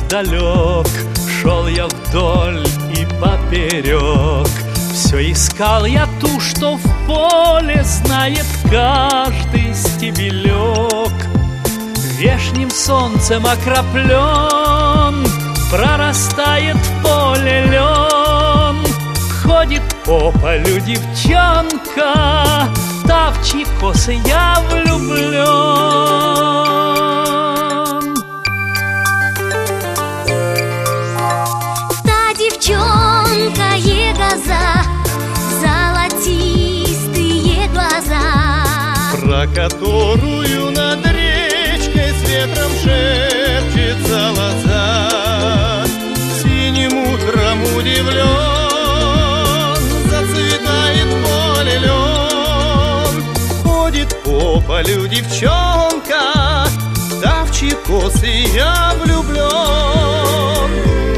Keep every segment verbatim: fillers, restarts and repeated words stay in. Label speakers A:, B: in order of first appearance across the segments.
A: далек. Шел я вдоль и поперек, все искал я ту, что в поле знает каждый стебелек. Вешним солнцем окроплен, прорастает в поле лен. Ходит по полю девчонка, та в чьи косы я влюблен.
B: Та девчонка егоза, золотистые глаза,
C: про которую над речкой с ветром шепчется лоза. Синим утром удивлен, зацветает поле лен. Ходит по полю девчонка, та в чьи косы я влюблен.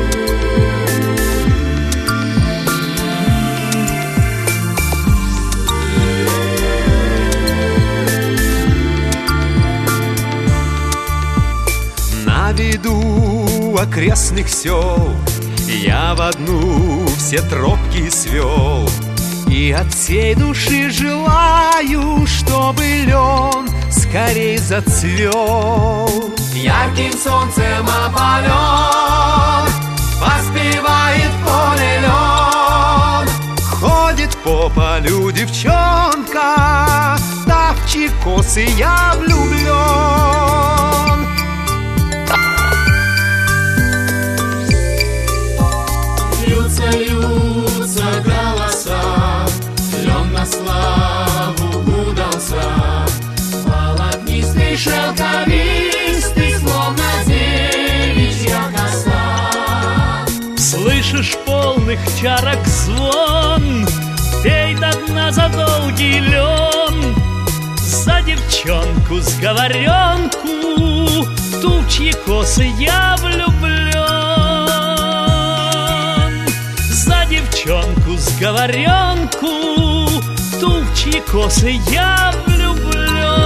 A: На виду окрестных сел я в одну все тропки свел, и от всей души желаю, чтобы лен скорей зацвел. Ярким солнцем опален, поспевает поле лен. Ходит по полю девчонка, та в чьи косы я влюблен.
D: Льются, льются голоса, лен на славу удался. Волокнистый, шелковистый, словно девичья коса.
A: Слышишь полных чарок звон, пей до дна за долгий лен. За девчонку сговоренку, ту, в чьи косы я влюблен. За девчонку сговоренку, ту, в чьи косы я влюблен.